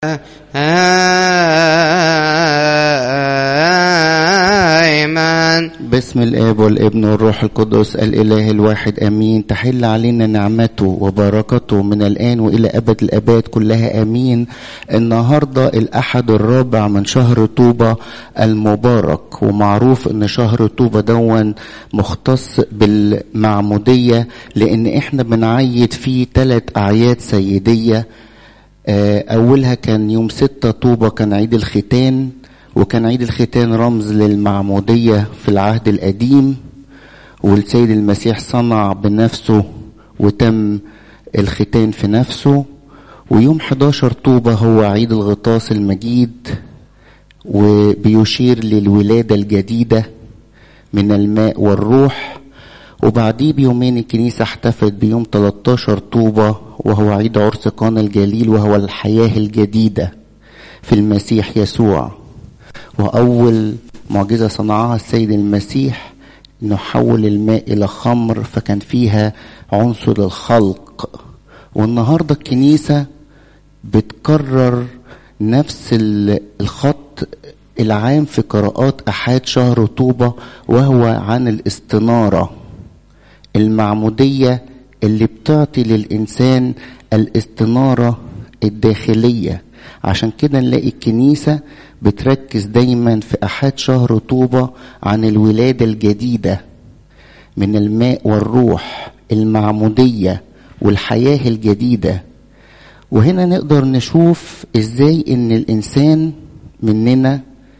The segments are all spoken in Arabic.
آمين. باسم الآب والابن والروح القدس الإله الواحد آمين. تحل علينا نعمته وبركته من الآن وإلى أبد الآباد كلها آمين. النهاردة الأحد الرابع من شهر طوبة المبارك، ومعروف أن شهر طوبة دون مختص بالمعمودية، لأن إحنا بنعيد فيه 3 أعياد سيدية. أولها كان يوم 6 طوبة، كان عيد الختان، وكان عيد الختان رمز للمعمودية في العهد القديم، والسيد المسيح صنع بنفسه وتم الختان في نفسه. ويوم 11 طوبة هو عيد الغطاس المجيد، وبيشير للولادة الجديدة من الماء والروح. وبعديه بيومين الكنيسة احتفلت بيوم 13 طوبة وهو عيد عرس قانا الجليل، وهو الحياة الجديدة في المسيح يسوع. وأول معجزة صنعها السيد المسيح إنه حول الماء إلى خمر، فكان فيها عنصر الخلق. والنهاردة الكنيسة بتكرر نفس الخط العام في قراءات أحاد شهر طوبة، وهو عن الاستنارة، المعمودية اللي بتعطي للإنسان الاستنارة الداخلية. عشان كده نلاقي الكنيسة بتركز دايما في أحد شهر طوبة عن الولادة الجديدة من الماء والروح، المعمودية والحياة الجديدة. وهنا نقدر نشوف ازاي ان الإنسان مننا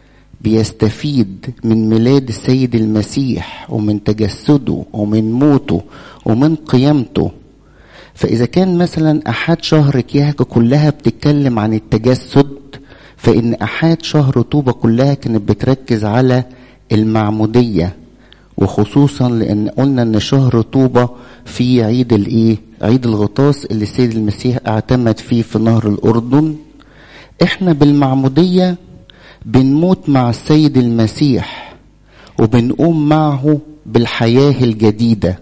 بيستفيد من ميلاد السيد المسيح ومن تجسده ومن موته ومن قيامته. فإذا كان مثلا أحد شهر كيهك كلها بتتكلم عن التجسد، فإن أحد شهر طوبة كلها كانت بتركز على المعمودية، وخصوصا لأن قلنا أن شهر طوبة في عيد عيد الغطاس اللي السيد المسيح اعتمد فيه في نهر الأردن. احنا بالمعمودية بنموت مع السيد المسيح وبنقوم معه بالحياة الجديدة.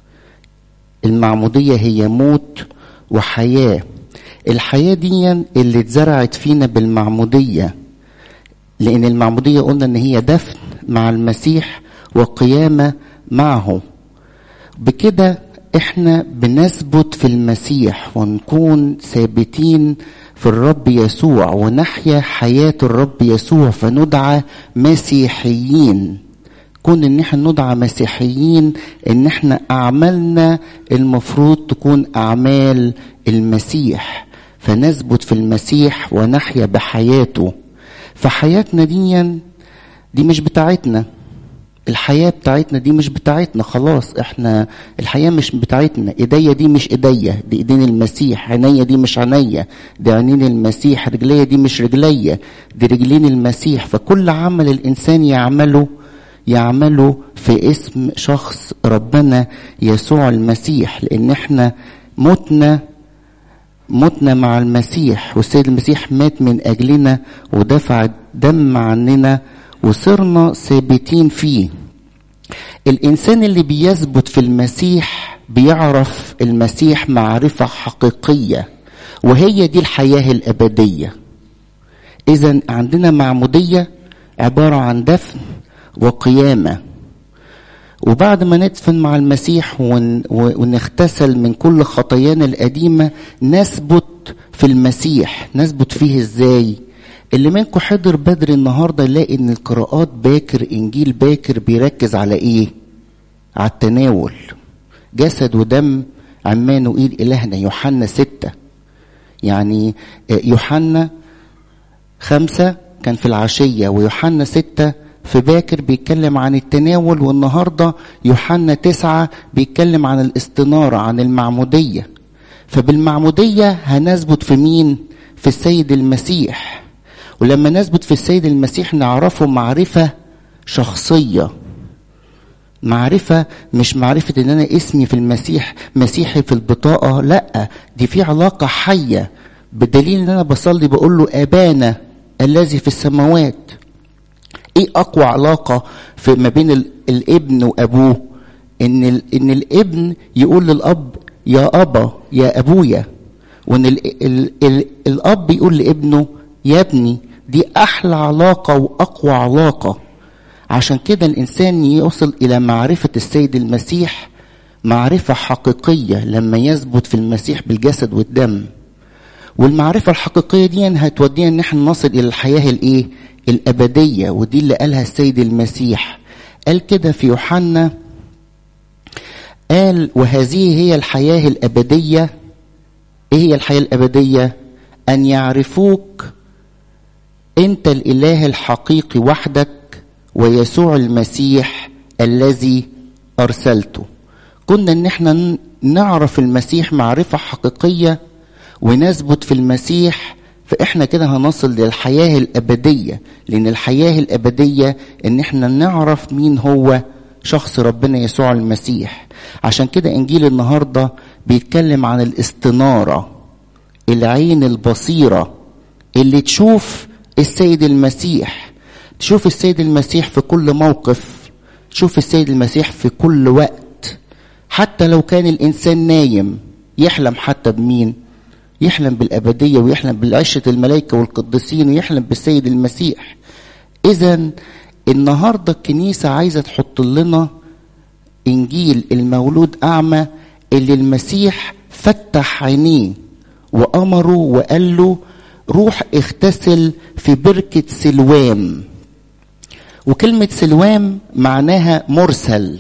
المعمودية هي موت وحياة. الحياة دي اللي اتزرعت فينا بالمعمودية، لأن المعمودية قلنا ان هي دفن مع المسيح وقيامة معه. بكده احنا بنثبت في المسيح ونكون ثابتين في الرب يسوع ونحيا حياة الرب يسوع، فندعى مسيحيين. كون ان احنا ندعى مسيحيين ان احنا اعمالنا المفروض تكون اعمال المسيح، فنثبت في المسيح ونحيا بحياته. فحياتنا دي مش بتاعتنا، الحياة بتاعتنا دي مش بتاعتنا خلاص. احنا الحياة مش بتاعتنا. ايديا دي مش ايديا، دي ايدين المسيح. عينيا دي مش عينيا، دي عينين المسيح. رجليا دي مش رجليا، دي رجلين المسيح. فكل عمل الانسان يعمله في اسم شخص ربنا يسوع المسيح، لان احنا متنا مع المسيح، والسيد المسيح مات من اجلنا ودفع دم عننا وصرنا ثابتين فيه. الانسان اللي بيثبت في المسيح بيعرف المسيح معرفة حقيقية، وهي دي الحياة الابدية. اذا عندنا معمودية عبارة عن دفن وقيامة، وبعد ما ندفن مع المسيح ونغتسل من كل خطايانا القديمة نثبت في المسيح. نثبت فيه ازاي؟ اللي منكم حضر بدري النهاردة يلاقي ان القراءات باكر، انجيل باكر بيركز على ايه؟ على التناول، جسد ودم عمانوئيل الهنا. يوحنا 6، يعني يوحنا 5 كان في العشية، ويوحنا 6 في باكر بيتكلم عن التناول. والنهاردة يوحنا 9 بيتكلم عن الاستنارة، عن المعمودية. فبالمعمودية هنثبت في مين؟ في السيد المسيح. ولما نثبت في السيد المسيح نعرفه معرفة شخصية، معرفة مش معرفة ان انا اسمي في المسيح مسيحي في البطاقة، لا، دي في علاقة حية، بدليل ان انا بصلي بقول له ابانا الذي في السماوات. ايه اقوى علاقة ما بين الابن وابوه؟ ان الابن يقول للاب يا ابا، يا ابويا. وان الاب يقول لابنه يا ابني دي احلى علاقة واقوى علاقة. عشان كده الانسان يوصل الى معرفة السيد المسيح معرفة حقيقية لما يثبت في المسيح بالجسد والدم. والمعرفة الحقيقية دي هتودينا ان احنا نصل الى الحياة الابدية، ودي اللي قالها السيد المسيح. قال كده في يوحنا، قال وهذه هي الحياة الابدية. ايه هي الحياة الابدية؟ ان يعرفوك انت الاله الحقيقي وحدك ويسوع المسيح الذي ارسلته. كنا ان احنا نعرف المسيح معرفة حقيقية ونثبت في المسيح، فاحنا كده هنصل للحياة الابدية. لان الحياة الابدية ان احنا نعرف مين هو شخص ربنا يسوع المسيح. عشان كده انجيل النهاردة بيتكلم عن الاستنارة، العين البصيرة اللي تشوف السيد المسيح، تشوف السيد المسيح في كل موقف، تشوف السيد المسيح في كل وقت. حتى لو كان الانسان نايم يحلم حتى بمين؟ يحلم بالابدية، ويحلم بالعشرة الملائكة والقديسين، ويحلم بالسيد المسيح. اذا النهاردة الكنيسة عايزة تحط لنا انجيل المولود اعمى اللي المسيح فتح عينيه وامره وقال له روح اغتسل في بركة سلوام. وكلمة سلوام معناها مرسل.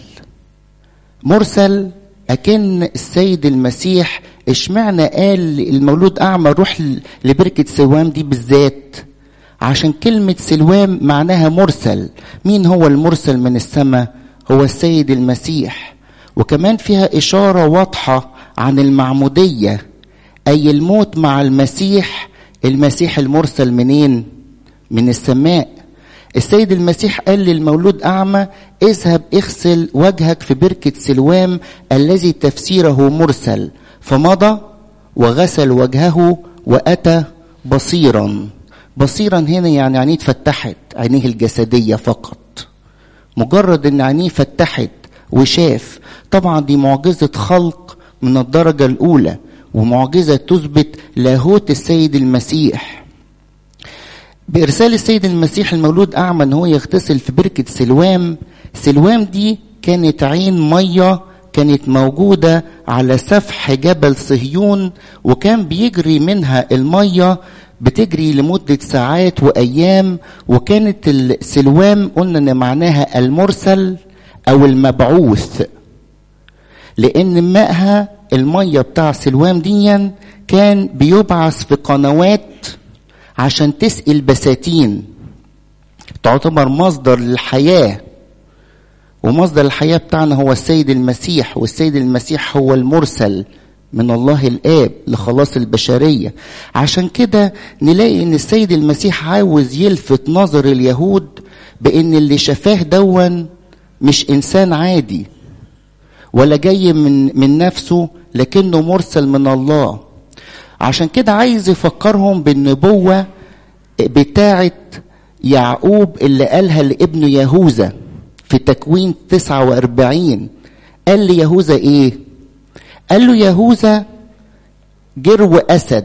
مرسل، أكن السيد المسيح اشمعنى قال المولود أعمى روح لبركة سلوام دي بالذات؟ عشان كلمة سلوام معناها مرسل. مين هو المرسل من السماء؟ هو السيد المسيح. وكمان فيها إشارة واضحة عن المعمودية، أي الموت مع المسيح. المسيح المرسل منين؟ من السماء. السيد المسيح قال للمولود أعمى اذهب اغسل وجهك في بركة سلوام الذي تفسيره مرسل، فمضى وغسل وجهه وأتى بصيرا. بصيرا هنا يعني عينيه اتفتحت، عينيه الجسدية فقط، مجرد ان عينيه فتحت وشاف. طبعا دي معجزة خلق من الدرجة الأولى، ومعجزة تثبت لاهوت السيد المسيح. بإرسال السيد المسيح المولود أعمى أن هو يغتسل في بركة سلوام. سلوام دي كانت عين مية كانت موجودة على سفح جبل صهيون، وكان بيجري منها المية بتجري لمدة ساعات وأيام. وكانت السلوام قلنا أن معناها المرسل أو المبعوث، لأن مائها المية بتاع سلوام ديا كان بيبعث في قنوات عشان تسقي البساتين، تعتبر مصدر للحياة. ومصدر الحياة بتاعنا هو السيد المسيح، والسيد المسيح هو المرسل من الله الآب لخلاص البشرية. عشان كده نلاقي ان السيد المسيح عاوز يلفت نظر اليهود بان اللي شفاه دون مش انسان عادي ولا جاي من نفسه، لكنه مرسل من الله. عشان كده عايز يفكرهم بالنبوة بتاعة يعقوب اللي قالها لابنه يهوذا في تكوين 49. قال لي يهوذا ايه؟ قال له يهوذا جرو أسد.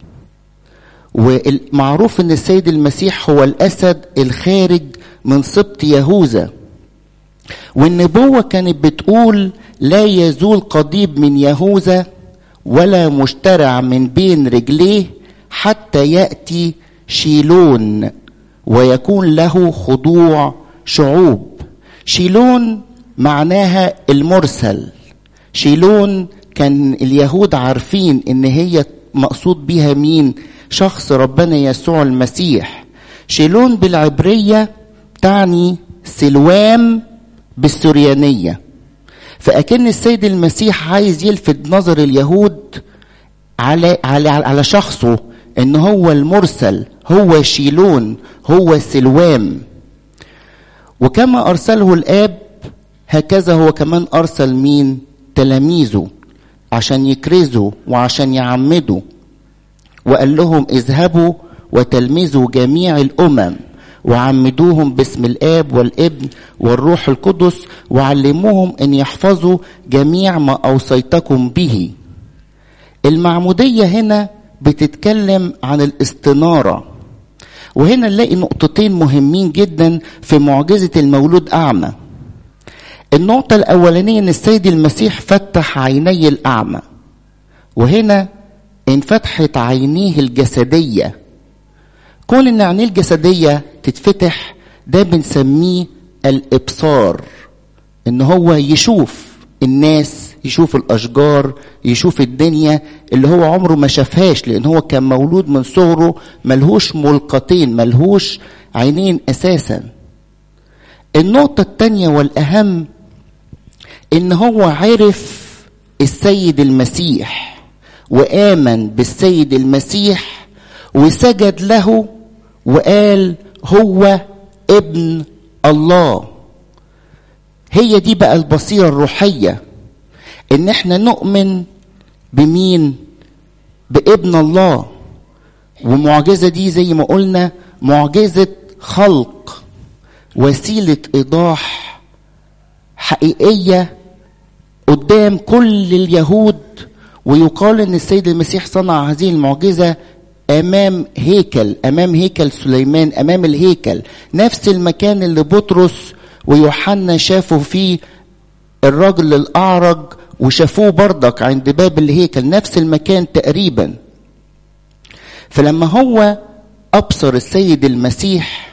ومعروف ان السيد المسيح هو الأسد الخارج من سبط يهوذا. والنبوة كانت بتقول لا يزول قضيب من يهوذا ولا مشترع من بين رجليه حتى يأتي شيلون ويكون له خضوع شعوب. شيلون معناها المرسل. شيلون كان اليهود عارفين ان هي مقصود بها مين؟ شخص ربنا يسوع المسيح. شيلون بالعبرية تعني سلوام بالسريانية. فأكن السيد المسيح عايز يلفت نظر اليهود على شخصه، ان هو المرسل، هو شيلون، هو سلوام. وكما أرسله الآب هكذا هو كمان أرسل مين؟ تلاميذه عشان يكرزوا وعشان يعمدوا. وقال لهم اذهبوا وتلمذوا جميع الأمم وعمدوهم باسم الآب والابن والروح القدس وعلموهم أن يحفظوا جميع ما أوصيتكم به. المعمودية هنا بتتكلم عن الاستنارة، وهنا نلاقي نقطتين مهمين جدا في معجزة المولود أعمى. النقطة الأولانية أن السيد المسيح فتح عيني الأعمى، وهنا انفتحت عينيه الجسدية. كون ان عينيه الجسدية تتفتح ده بنسميه الإبصار، ان هو يشوف الناس، يشوف الأشجار، يشوف الدنيا اللي هو عمره ما شافهاش، لأن هو كان مولود من صغره ملهوش ملقتين، ملهوش عينين أساسا. النقطة التانية والأهم ان هو عرف السيد المسيح وآمن بالسيد المسيح وسجد له وقال هو ابن الله. هي دي بقى البصيرة الروحية، ان احنا نؤمن بمين؟ بابن الله. ومعجزة دي زي ما قلنا معجزة خلق، وسيلة ايضاح حقيقية قدام كل اليهود. ويقال ان السيد المسيح صنع هذه المعجزة امام هيكل سليمان، امام الهيكل، نفس المكان اللي بطرس ويوحنا شافوا فيه الرجل الأعرج، وشافوه بردك عند باب الهيكل، نفس المكان تقريبا. فلما هو أبصر السيد المسيح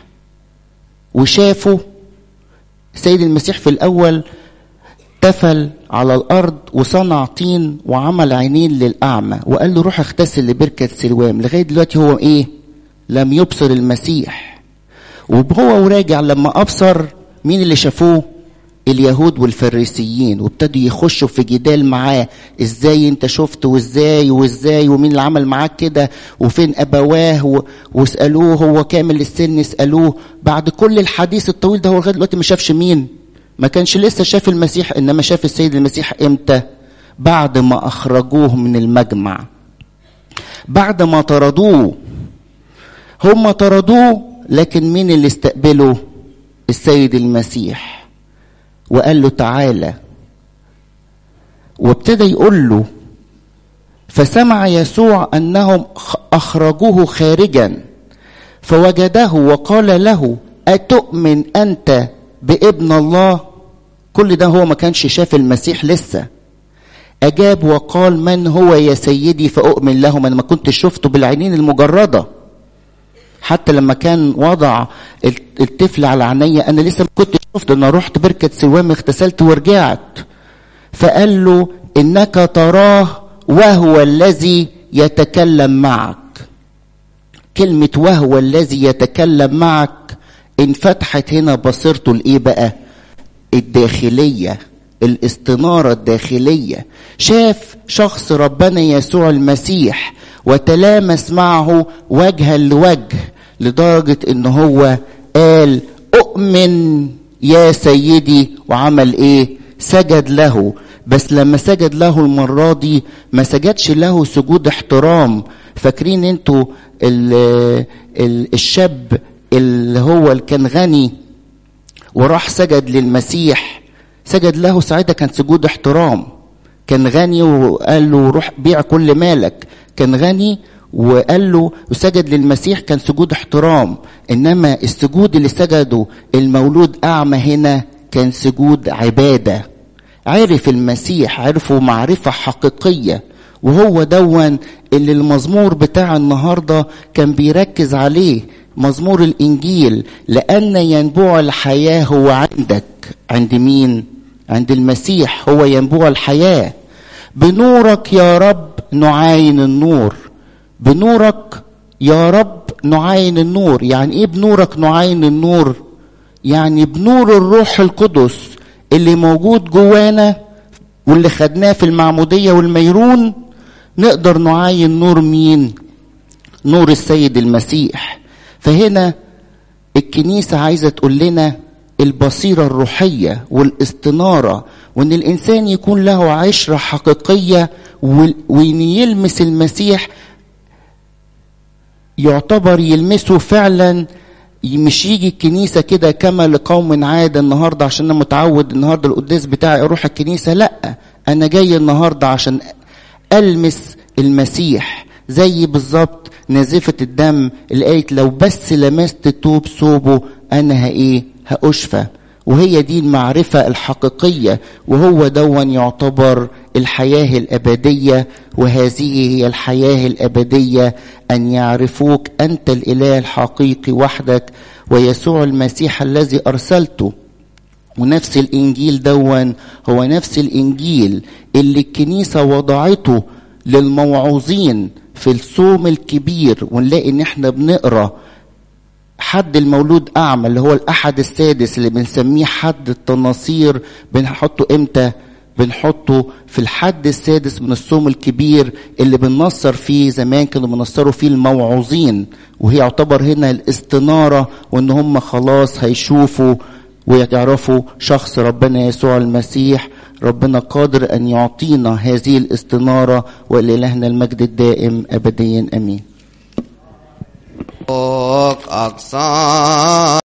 وشافه، السيد المسيح في الأول تفل على الأرض وصنع طين وعمل عينين للأعمى وقال له روح اغتسل لبركة سلوام. لغاية دلوقتي هو لم يبصر المسيح. وهو وراجع لما أبصر، مين اللي شافوه؟ اليهود والفريسيين، وابتدوا يخشوا في جدال معاه، ازاي انت شفت وازاي ومين اللي عمل معاك كده وفين ابواه، واسألوه هو كامل السن، اسألوه. بعد كل الحديث الطويل ده هو لغاية دلوقتي ما شافش مين؟ ما كانش لسه شاف المسيح، انما شاف السيد المسيح امتى؟ بعد ما اخرجوه من المجمع، بعد ما طردوه. هم طردوه، لكن مين اللي استقبله؟ السيد المسيح، وقال له تعالى. وابتدى يقول له، فسمع يسوع أنهم أخرجوه خارجا فوجده وقال له أتؤمن أنت بابن الله؟ كل ده هو ما كانش شاف المسيح لسه. أجاب وقال من هو يا سيدي فأؤمن له؟ أنا ما كنت شفته بالعينين المجردة، حتى لما كان وضع الطفل على عينيا أنا لسه ما كنت شفت. أنا رحت بركة سلوام اغتسلت ورجعت. فقال له إنك تراه وهو الذي يتكلم معك. كلمة وهو الذي يتكلم معك انفتحت هنا بصيرته الإيه بقى؟ الداخلية، الاستنارة الداخلية. شاف شخص ربنا يسوع المسيح وتلامس معه وجها لوجه، لدرجة ان هو قال أؤمن يا سيدي. وعمل ايه؟ سجد له. بس لما سجد له المرة دي ما سجدش له سجود احترام. فاكرين انتوا الشاب اللي هو اللي كان غني وراح سجد للمسيح، سجد له ساعتها كان سجود احترام. كان غني وقال له روح بيع كل مالك، كان غني وقال له وسجد للمسيح، كان سجود احترام. انما السجود اللي سجده المولود اعمى هنا كان سجود عبادة. عرف المسيح، عرفه معرفة حقيقية. وهو دون اللي المزمور بتاع النهاردة كان بيركز عليه، مزمور الإنجيل، لأن ينبوع الحياة هو عندك. عند مين؟ عند المسيح، هو ينبوع الحياة. بنورك يا رب نعاين النور. بنورك يا رب نعاين النور. يعني ايه بنورك نعاين النور؟ يعني بنور الروح القدس اللي موجود جوانا واللي خدناه في المعمودية والميرون نقدر نعاين نور مين؟ نور السيد المسيح. فهنا الكنيسة عايزة تقول لنا البصيرة الروحية والاستنارة، وان الانسان يكون له عشرة حقيقية وان يلمس المسيح يعتبر يلمسه فعلا. مش يجي الكنيسة كده كما لقوم عادة النهاردة عشان انا متعود النهاردة القداس بتاعي اروح الكنيسة. لا، انا جاي النهاردة عشان ألمس المسيح، زي بالظبط نازفة الدم اللي قالت لو بس لمست توب ثوبه أنا هأشفى. وهي دي المعرفة الحقيقية، وهو دون يعتبر الحياة الأبدية. وهذه هي الحياة الأبدية، أن يعرفوك أنت الإله الحقيقي وحدك ويسوع المسيح الذي أرسلته. ونفس الإنجيل دون هو نفس الإنجيل اللي الكنيسة وضعته للموعوظين في الصوم الكبير. ونلاقي إن احنا بنقرأ حد المولود أعمى اللي هو الأحد السادس اللي بنسميه حد التناصير. بنحطه إمتى؟ بنحطه في الحد السادس من الصوم الكبير اللي بننصر فيه. زمان كانوا بنصروا فيه الموعوظين، وهي يعتبر هنا الاستنارة، وإن هم خلاص هيشوفوا ويعرفوا شخص ربنا يسوع المسيح. ربنا قادر أن يعطينا هذه الاستنارة، ولإلهنا المجد الدائم أبديا أمين.